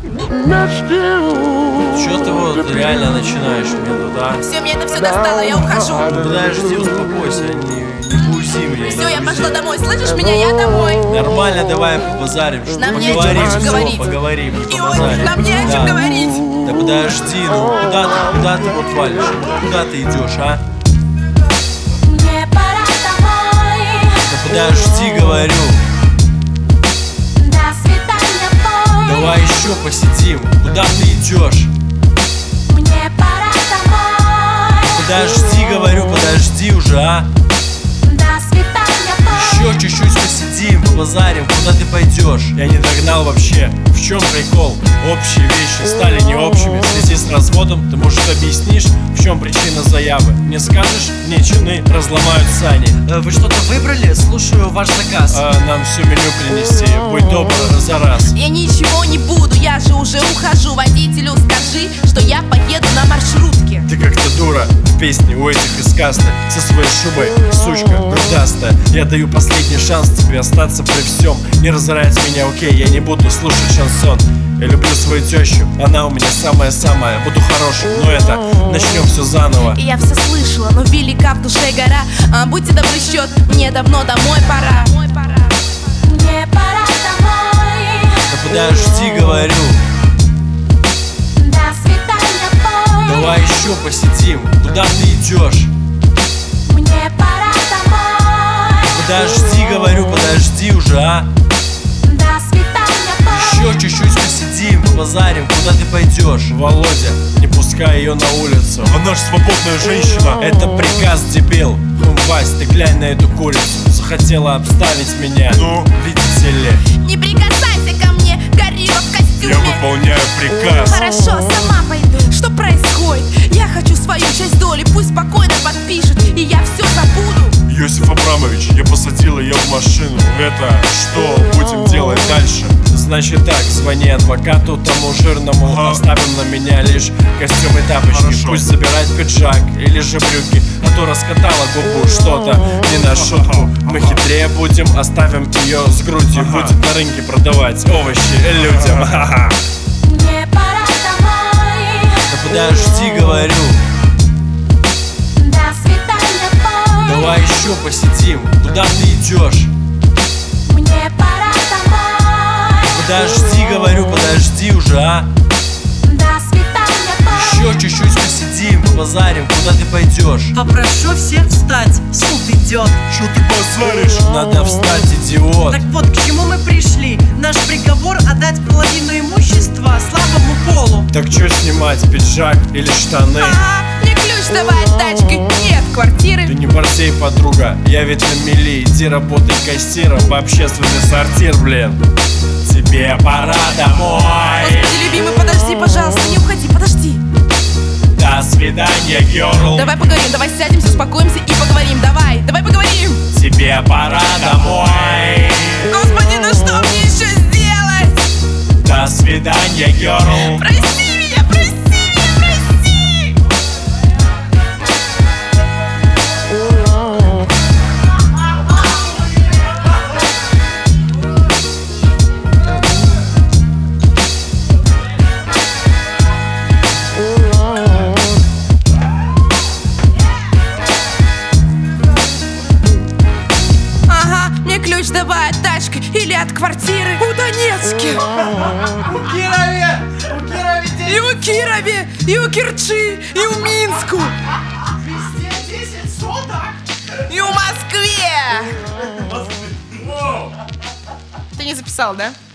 Чё ты вот реально начинаешь мне тут, а? Все, мне это все достало, я ухожу. Подожди, успокойся, не бузи меня. Все, я пошла домой, слышишь меня? Я домой. Нормально, давай побазарим, что Нам не о чем поговорим, больше всё, говорить. поговорим, не И побазарим. нам не о чем Да. говорить. Да подожди, ну куда ты вот валишь? Куда ты идешь, а? Мне пора домой. Да подожди, говорю. До свидания, бой. Давай еще посидим. Куда ты идешь? Мне пора домой. Подожди, говорю, подожди уже, а? До свидания, бой. Еще чуть-чуть посидим, побазарим, куда ты пойдешь? Я не догнал вообще, в чем прикол? Общие вещи стали не общими. В связи с разводом ты, может, объяснишь, в чем причина заявы? Мне скажешь, мне чины разломают сани. Вы что-то выбрали? Слушаю ваш заказ. Нам все меню принести, будь добр, за раз. Я ничего не буду, я же уже ухожу. Водителю скажи, что я поеду на маршрутке. Ты как-то дура в песне у этих из касты. Со своей шубой, сучка, грудастая. Я даю последний шанс тебе остаться при всем. Не разорять меня, окей, я не буду слушать шансон. Я люблю свою тещу, она у меня самая-самая. Буду хорошим, но это начнем все заново. И я все слышала, но велика в душе гора. Будьте добры, счет, мне давно домой пора. Мне пора домой. Да подожди, говорю. До свидания, бой. Давай еще посидим, куда ты идешь? Мне пора домой. Подожди, говорю, подожди уже, а? До свидания, бой. Еще чуть-чуть посидим, побазарим, куда ты пойдешь? Володя, не пускай ее на улицу. Она ж свободная женщина. Это приказ, дебил. Вась, ты глянь на эту курицу. Захотела обставить меня. Ну, видите ли. Не прикасайся ко мне, горилла в костюме. Я выполняю приказ. Хорошо, сама пойду. Что происходит? Я хочу свою часть доли, пусть спокойно подпишут, и я все забуду. Йосиф Абрамович, я посадил ее в машину. Это что будем делать дальше? Значит так, звони адвокату тому жирному. Оставим на меня лишь костюм и тапочки. Хорошо. Пусть забирает пиджак или же брюки. А то раскатала губу что-то не на шутку. Мы хитрее будем, оставим ее с грудью. Будет на рынке продавать овощи людям. Мне пора домой. Да подожди, говорю. До свидания, бой. Давай еще посидим, куда ты идешь? Мне пора домой. Подожди, говорю, подожди уже, а? До свидания, бой. Еще чуть-чуть посидим, побазарим, куда ты пойдешь? Попрошу всех встать, суд идет. Че ты базаришь? Надо встать, идиот. Так вот, к чему мы пришли? Наш приговор отдать половину имущества слабому полу. Так что снимать, пиджак или штаны? Мне ключ давай от тачки, нет квартиры. Ты не борзей, подруга, я ведь на мели. Иди работай кассиром в общественный сортир, блин. Тебе пора домой. Господи, любимый, подожди, пожалуйста, не уходи, подожди. До свидания, герл. Давай поговорим, давай сядемся, успокоимся и поговорим. Давай поговорим. Тебе пора домой. Господи, ну что мне еще сделать? До свидания, герл. Прости меня, прости меня, прости. Ага, мне ключ давай от тачки или от квартиры у Донецке. И у Кирове, и у Керчи, и у Минску, и у Москве. Ты не записал, да?